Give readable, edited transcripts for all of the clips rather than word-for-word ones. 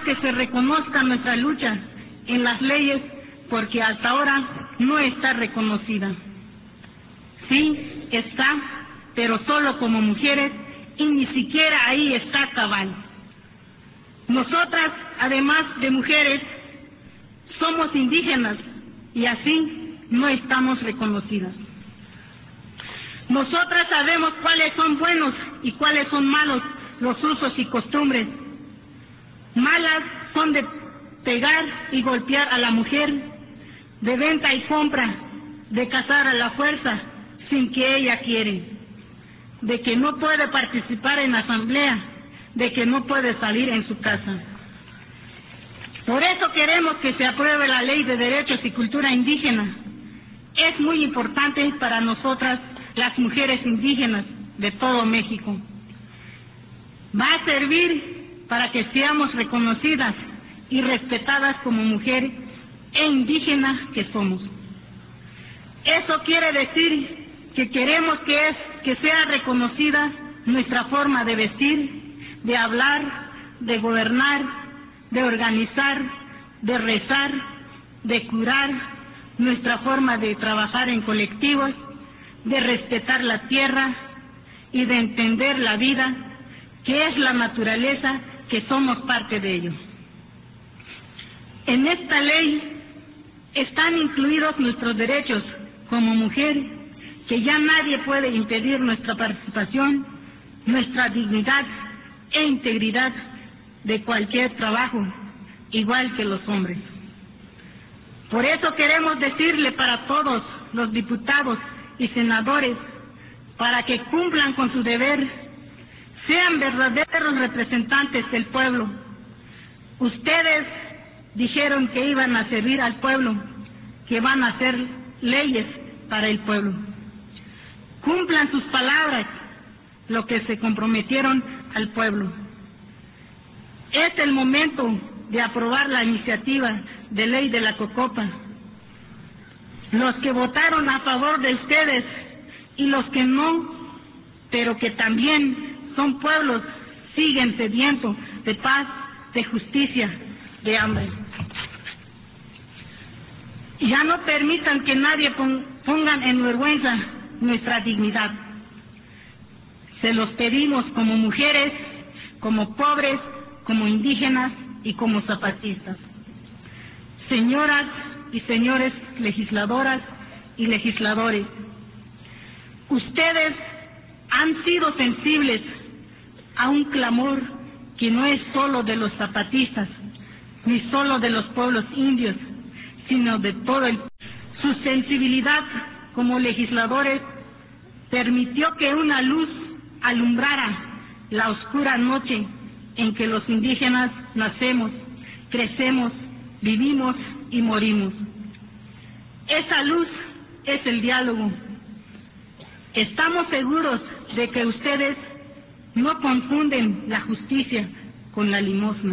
que se reconozca nuestra lucha en las leyes, porque hasta ahora no está reconocida. Sí, está, pero solo como mujeres, y ni siquiera ahí está cabal. Nosotras, además de mujeres, somos indígenas y así no estamos reconocidas. Nosotras sabemos cuáles son buenos y cuáles son malos los usos y costumbres. Malas son de pegar y golpear a la mujer, de venta y compra, de casar a la fuerza sin que ella quiere, de que no puede participar en la asamblea, de que no puede salir en su casa. Por eso queremos que se apruebe la Ley de Derechos y Cultura Indígena. Es muy importante para nosotras, las mujeres indígenas de todo México. Va a servir para que seamos reconocidas y respetadas como mujer e indígenas que somos. Eso quiere decir que queremos que sea reconocida nuestra forma de vestir, de hablar, de gobernar, de organizar, de rezar, de curar, nuestra forma de trabajar en colectivos, de respetar la tierra y de entender la vida, que es la naturaleza, que somos parte de ello. En esta ley están incluidos nuestros derechos como mujer, que ya nadie puede impedir nuestra participación, nuestra dignidad e integridad de cualquier trabajo, igual que los hombres. Por eso queremos decirle para todos los diputados y senadores, para que cumplan con su deber, sean verdaderos representantes del pueblo. Ustedes dijeron que iban a servir al pueblo, que van a hacer leyes para el pueblo. Cumplan sus palabras, lo que se comprometieron al pueblo. Es el momento de aprobar la iniciativa de ley de la Cocopa. Los que votaron a favor de ustedes y los que no, pero que también son pueblos, siguen sedientos de paz, de justicia, de hambre. Ya no permitan que nadie pongan en vergüenza nuestra dignidad. Se los pedimos como mujeres, como pobres, como indígenas y como zapatistas. Señoras y señores legisladoras y legisladores, ustedes han sido sensibles a un clamor que no es solo de los zapatistas, ni solo de los pueblos indios, sino de todo el país. Su sensibilidad como legisladores permitió que una luz alumbrara la oscura noche en que los indígenas nacemos, crecemos, vivimos y morimos. Esa luz es el diálogo. Estamos seguros de que ustedes no confunden la justicia con la limosna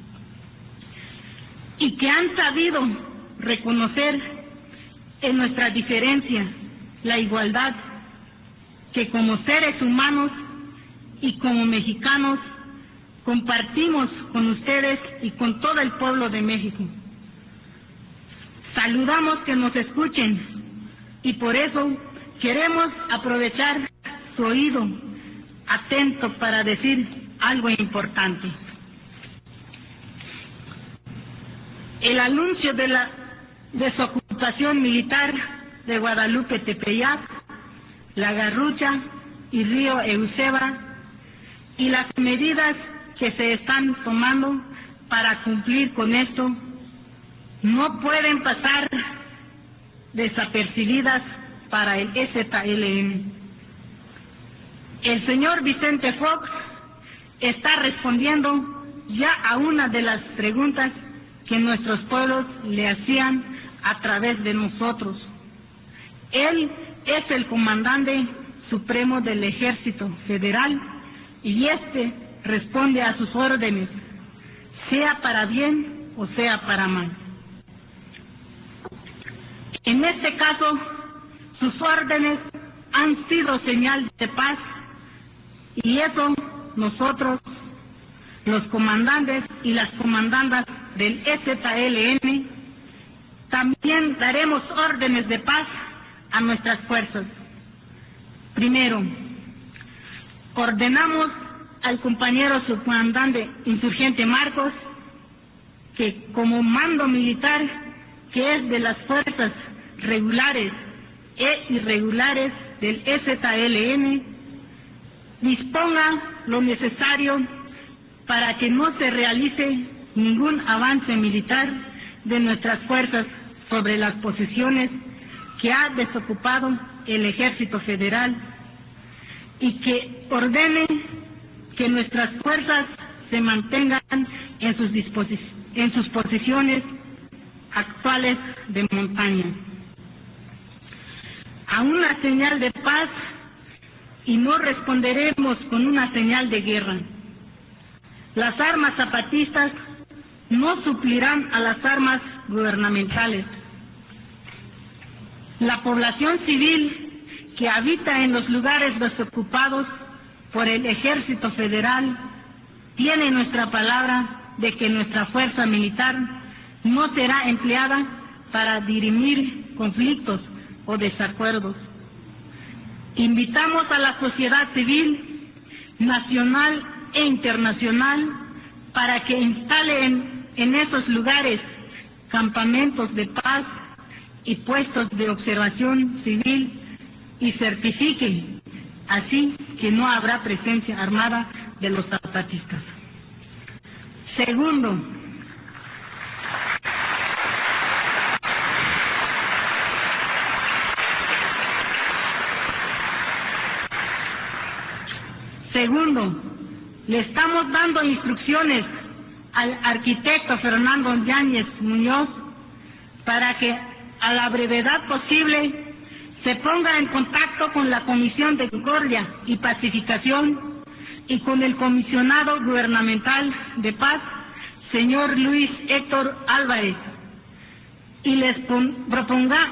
y que han sabido reconocer en nuestra diferencia la igualdad, que como seres humanos y como mexicanos compartimos con ustedes y con todo el pueblo de México. Saludamos que nos escuchen y por eso queremos aprovechar su oído atento para decir algo importante. El anuncio de la desocupación militar de Guadalupe Tepeyac, La Garrucha y Río Euseba y las medidas que se están tomando para cumplir con esto no pueden pasar desapercibidas para el EZLN. El señor Vicente Fox está respondiendo ya a una de las preguntas que nuestros pueblos le hacían a través de nosotros. Él es el comandante supremo del Ejército Federal y este responde a sus órdenes, sea para bien o sea para mal. En este caso, sus órdenes han sido señal de paz y eso nosotros los comandantes y las comandantas del EZLN. También daremos órdenes de paz a nuestras fuerzas. Primero, ordenamos al compañero subcomandante insurgente Marcos que, como mando militar que es de las fuerzas regulares e irregulares del EZLN, disponga lo necesario para que no se realice ningún avance militar de nuestras fuerzas sobre las posiciones que ha desocupado el Ejército Federal, y que ordene que nuestras fuerzas se mantengan en sus posiciones actuales de montaña, a una señal de paz, y no responderemos con una señal de guerra. Las armas zapatistas no suplirán a las armas gubernamentales. La población civil que habita en los lugares desocupados por el Ejército Federal tiene nuestra palabra de que nuestra fuerza militar no será empleada para dirimir conflictos o desacuerdos. Invitamos a la sociedad civil nacional e internacional para que instalen en esos lugares campamentos de paz y puestos de observación civil y certifiquen así que no habrá presencia armada de los zapatistas. Segundo, le estamos dando instrucciones al arquitecto Fernando Yáñez Muñoz para que a la brevedad posible se ponga en contacto con la Comisión de Concordia y Pacificación y con el comisionado gubernamental de paz, señor Luis Héctor Álvarez, y les proponga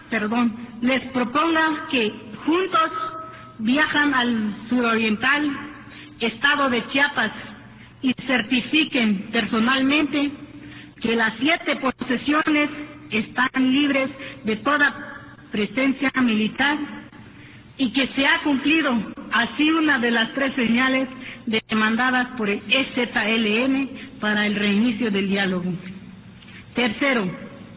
que juntos viajan al suroriental estado de Chiapas y certifiquen personalmente que las 7 posesiones están libres de toda presencia militar y que se ha cumplido así una de las 3 señales demandadas por el EZLN para el reinicio del diálogo. Tercero,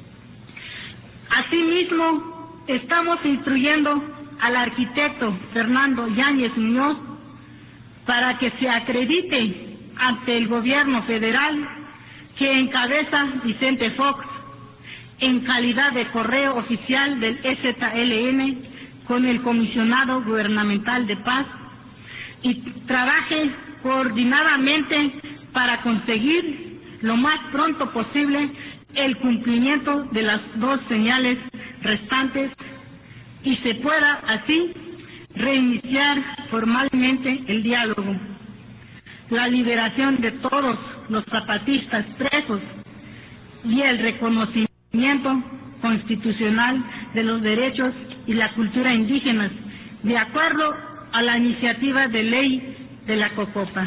asimismo estamos instruyendo al arquitecto Fernando Yáñez Muñoz para que se acredite ante el gobierno federal que encabeza Vicente Fox en calidad de correo oficial del EZLN con el comisionado gubernamental de paz y trabaje coordinadamente para conseguir lo más pronto posible el cumplimiento de las 2 señales restantes y se pueda así reiniciar formalmente el diálogo, la liberación de todos los zapatistas presos y el reconocimiento constitucional de los derechos y la cultura indígenas, de acuerdo a la iniciativa de ley de la COCOPA.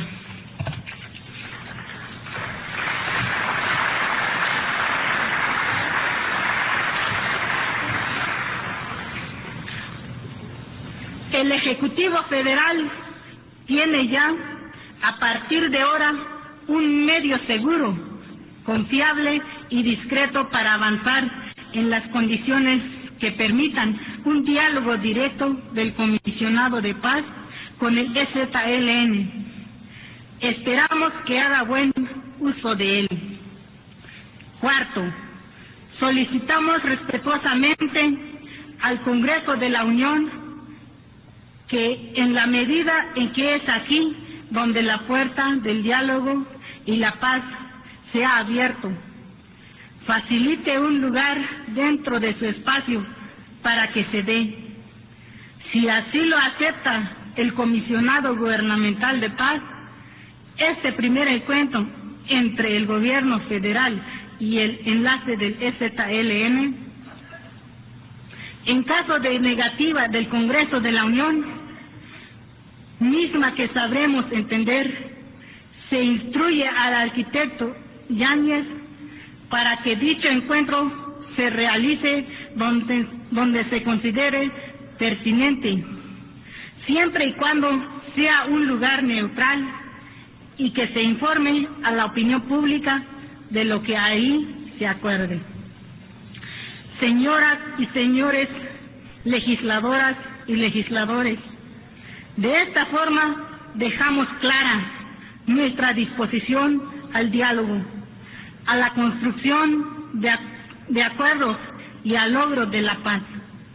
El Ejecutivo Federal tiene ya, a partir de ahora, un medio seguro, confiable y discreto para avanzar en las condiciones que permitan un diálogo directo del comisionado de paz con el EZLN. Esperamos que haga buen uso de él. Cuarto, solicitamos respetuosamente al Congreso de la Unión que, en la medida en que es aquí donde la puerta del diálogo y la paz se ha abierto, facilite un lugar dentro de su espacio para que se dé. Si así lo acepta el comisionado gubernamental de paz, este primer encuentro entre el gobierno federal y el enlace del EZLN, en caso de negativa del Congreso de la Unión, misma que sabremos entender, Se instruye al arquitecto Yáñez para que dicho encuentro se realice donde se considere pertinente, siempre y cuando sea un lugar neutral y que se informe a la opinión pública de lo que ahí se acuerde. Señoras y señores legisladoras y legisladores, de esta forma dejamos clara nuestra disposición al diálogo, a la construcción de acuerdos y al logro de la paz.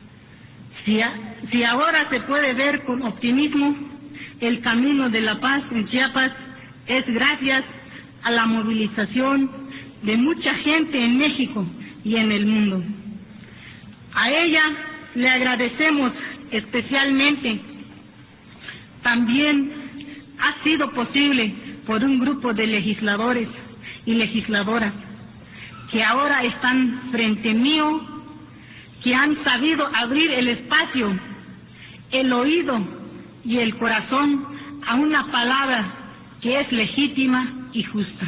Si ahora se puede ver con optimismo el camino de la paz en Chiapas, es gracias a la movilización de mucha gente en México y en el mundo. A ella le agradecemos especialmente. También ha sido posible por un grupo de legisladores y legisladoras que ahora están frente mío, que han sabido abrir el espacio, el oído y el corazón a una palabra que es legítima y justa,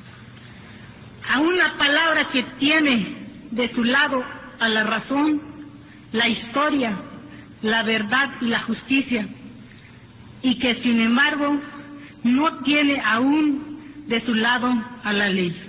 a una palabra que tiene de su lado a la razón, la historia, la verdad y la justicia, y que sin embargo no tiene aún de su lado a la ley.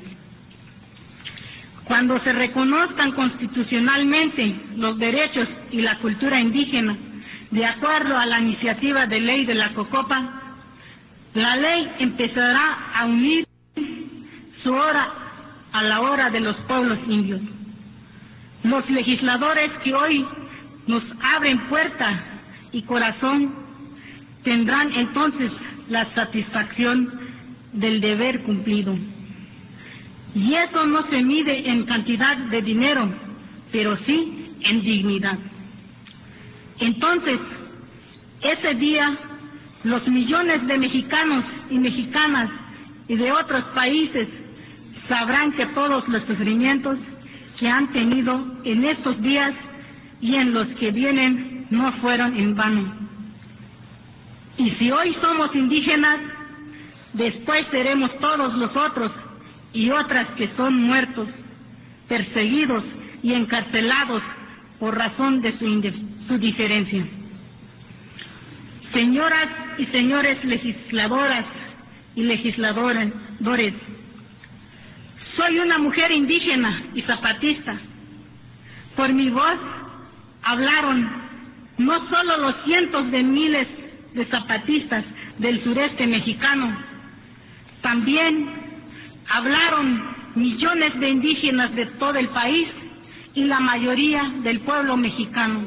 Cuando se reconozcan constitucionalmente los derechos y la cultura indígena, de acuerdo a la iniciativa de ley de la COCOPA, la ley empezará a unir su hora a la hora de los pueblos indios. Los legisladores que hoy nos abren puerta y corazón tendrán entonces la satisfacción del deber cumplido. Y eso no se mide en cantidad de dinero, pero sí en dignidad. Entonces, ese día, los millones de mexicanos y mexicanas y de otros países sabrán que todos los sufrimientos que han tenido en estos días y en los que vienen no fueron en vano. Y si hoy somos indígenas, después seremos todos los otros y otras que son muertos, perseguidos y encarcelados por razón de su diferencia. Señoras y señores legisladoras y legisladores, soy una mujer indígena y zapatista. Por mi voz hablaron no solo los cientos de miles de zapatistas del sureste mexicano, también hablaron millones de indígenas de todo el país y la mayoría del pueblo mexicano.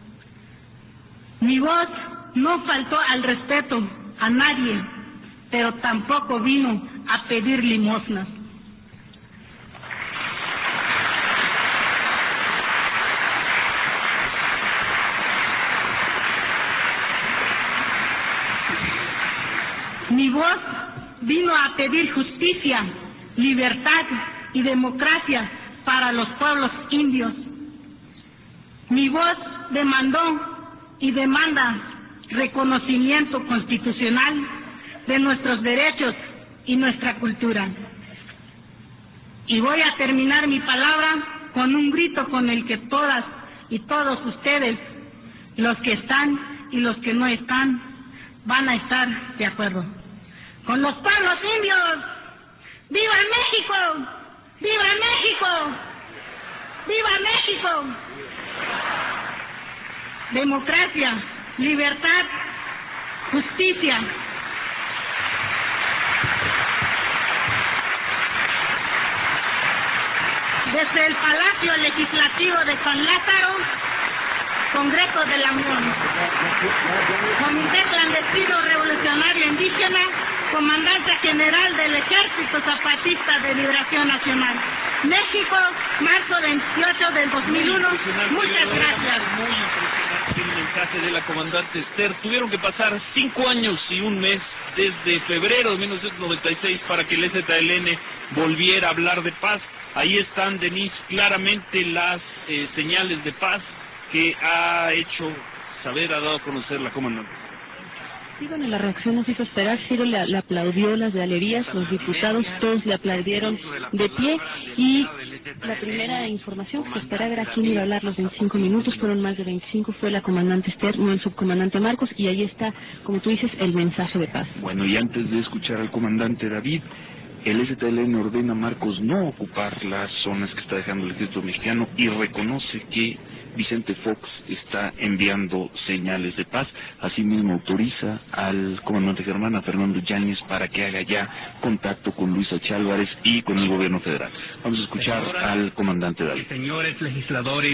Mi voz no faltó al respeto a nadie, pero tampoco vino a pedir limosnas. Mi voz vino a pedir justicia, libertad y democracia para los pueblos indios. Mi voz demandó y demanda reconocimiento constitucional de nuestros derechos y nuestra cultura. Y voy a terminar mi palabra con un grito con el que todas y todos ustedes, los que están y los que no están, van a estar de acuerdo. Con los pueblos indios, ¡viva México! ¡Viva México! ¡Viva México! Democracia, libertad, justicia. Desde el Palacio Legislativo de San Lázaro, Congreso de la Unión, Comité Clandestino Revolucionario Indígena, Comandante General del Ejército Zapatista de Liberación Nacional, México, marzo 28 del 2001. Muchas gracias. Muy impresionante el mensaje de la comandante Esther. Tuvieron que pasar 5 años y un mes desde febrero de 1996 para que el EZLN volviera a hablar de paz. Ahí están, Denise, claramente las señales de paz que ha hecho saber, ha dado a conocer la comandante. Sí, bueno, la reacción nos hizo esperar. Ciro le aplaudió las galerías, los diputados, todos le aplaudieron de pie. Y la primera información que se esperaba era quién iba a hablar los 25 minutos. Fueron más de 25, fue la comandante Esther, no el subcomandante Marcos. Y ahí está, como tú dices, el mensaje de paz. Bueno, y antes de escuchar al comandante David, el STLN ordena a Marcos no ocupar las zonas que está dejando el ejército mexicano y reconoce que Vicente Fox está enviando señales de paz. Asimismo autoriza al comandante Germán, a Fernando Yáñez, para que haga ya contacto con Luis H. Álvarez y con el gobierno federal. Vamos a escuchar al comandante David. Señores legisladores,